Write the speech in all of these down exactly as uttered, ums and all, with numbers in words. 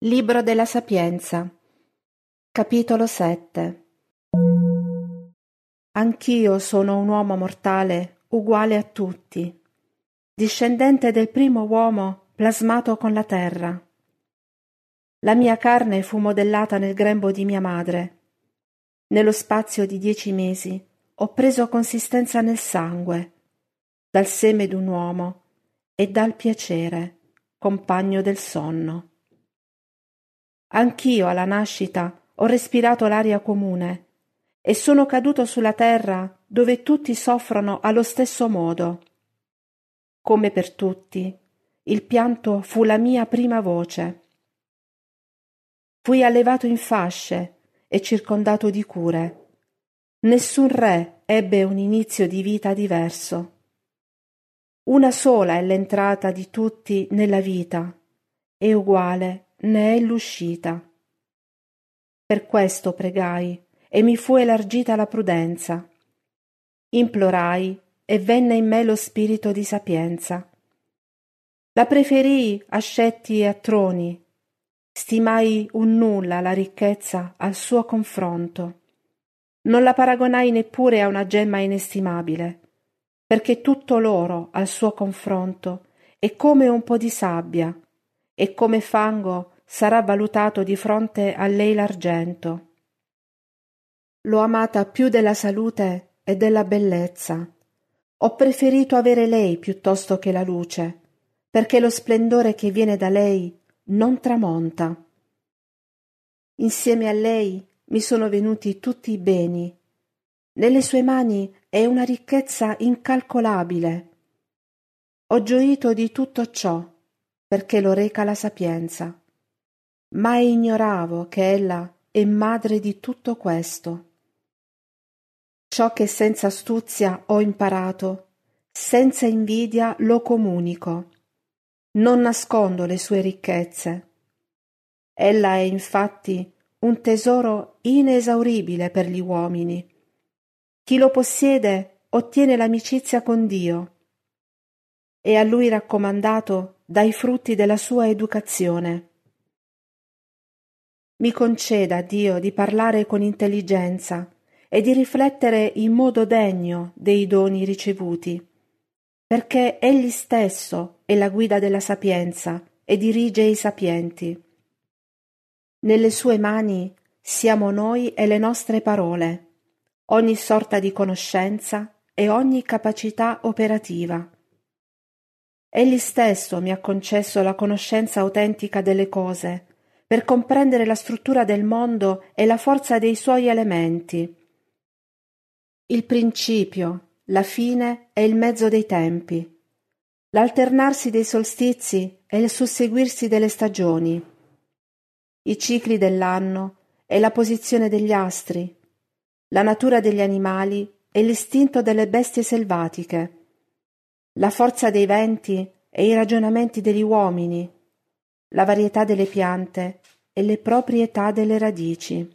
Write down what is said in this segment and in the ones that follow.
Libro della Sapienza, capitolo sette. Anch'io sono un uomo mortale, uguale a tutti, discendente del primo uomo plasmato con la terra. La mia carne fu modellata nel grembo di mia madre. Nello spazio di dieci mesi ho preso consistenza nel sangue, dal seme d'un uomo e dal piacere, compagno del sonno. Anch'io alla nascita ho respirato l'aria comune e sono caduto sulla terra dove tutti soffrono allo stesso modo. Come per tutti, il pianto fu la mia prima voce. Fui allevato in fasce e circondato di cure. Nessun re ebbe un inizio di vita diverso. Una sola è l'entrata di tutti nella vita, e uguale ne è l'uscita. Per questo pregai, e mi fu elargita la prudenza. Implorai, e venne in me lo spirito di sapienza. La preferii a scetti e a troni, stimai un nulla la ricchezza al suo confronto. Non la paragonai neppure a una gemma inestimabile, perché tutto l'oro al suo confronto è come un po' di sabbia, e come fango sarà valutato di fronte a lei l'argento. L'ho amata più della salute e della bellezza. Ho preferito avere lei piuttosto che la luce, perché lo splendore che viene da lei non tramonta. Insieme a lei mi sono venuti tutti i beni. Nelle sue mani è una ricchezza incalcolabile. Ho gioito di tutto ciò, perché lo reca la sapienza. Mai ignoravo che ella è madre di tutto questo. Ciò che senza astuzia ho imparato, senza invidia lo comunico. Non nascondo le sue ricchezze. Ella è infatti un tesoro inesauribile per gli uomini. Chi lo possiede ottiene l'amicizia con Dio. È a lui raccomandato dai frutti della sua educazione. Mi conceda, Dio, di parlare con intelligenza e di riflettere in modo degno dei doni ricevuti, perché Egli stesso è la guida della sapienza e dirige i sapienti. Nelle sue mani siamo noi e le nostre parole, ogni sorta di conoscenza e ogni capacità operativa. Egli stesso mi ha concesso la conoscenza autentica delle cose, per comprendere la struttura del mondo e la forza dei suoi elementi. Il principio, la fine e il mezzo dei tempi, l'alternarsi dei solstizi e il susseguirsi delle stagioni, i cicli dell'anno e la posizione degli astri, la natura degli animali e l'istinto delle bestie selvatiche, la forza dei venti e i ragionamenti degli uomini, la varietà delle piante e le proprietà delle radici.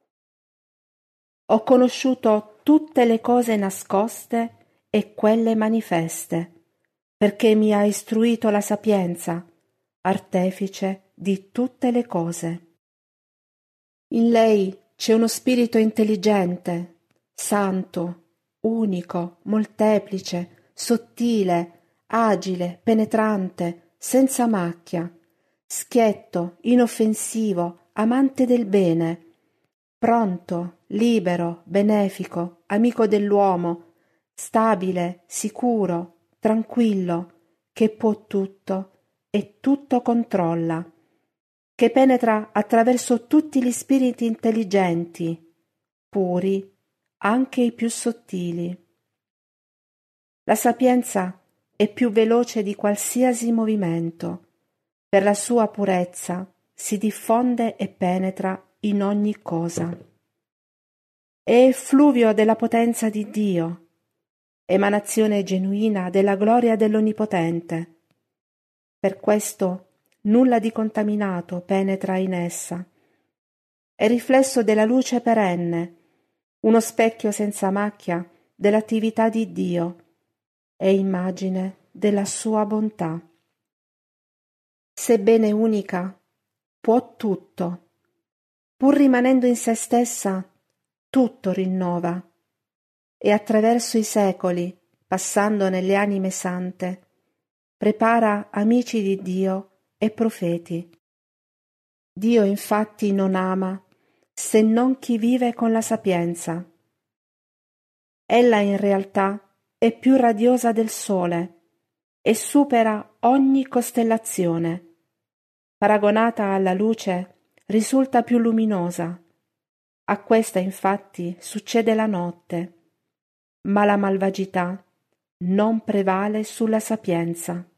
Ho conosciuto tutte le cose nascoste e quelle manifeste, perché mi ha istruito la sapienza, artefice di tutte le cose. In lei c'è uno spirito intelligente, santo, unico, molteplice, sottile, agile, penetrante, senza macchia, schietto, inoffensivo, amante del bene, pronto, libero, benefico, amico dell'uomo, stabile, sicuro, tranquillo, che può tutto e tutto controlla, che penetra attraverso tutti gli spiriti intelligenti, puri, anche i più sottili. La sapienza è più veloce di qualsiasi movimento. Per la sua purezza si diffonde e penetra in ogni cosa. È effluvio della potenza di Dio, emanazione genuina della gloria dell'Onnipotente. Per questo nulla di contaminato penetra in essa. È riflesso della luce perenne, uno specchio senza macchia dell'attività di Dio, è immagine della sua bontà. Sebbene unica, può tutto. Pur rimanendo in se stessa, tutto rinnova. E attraverso i secoli, passando nelle anime sante, prepara amici di Dio e profeti. Dio infatti non ama se non chi vive con la sapienza. Ella in realtà è più radiosa del sole e supera ogni costellazione. Paragonata alla luce, risulta più luminosa. A questa infatti succede la notte, ma la malvagità non prevale sulla sapienza.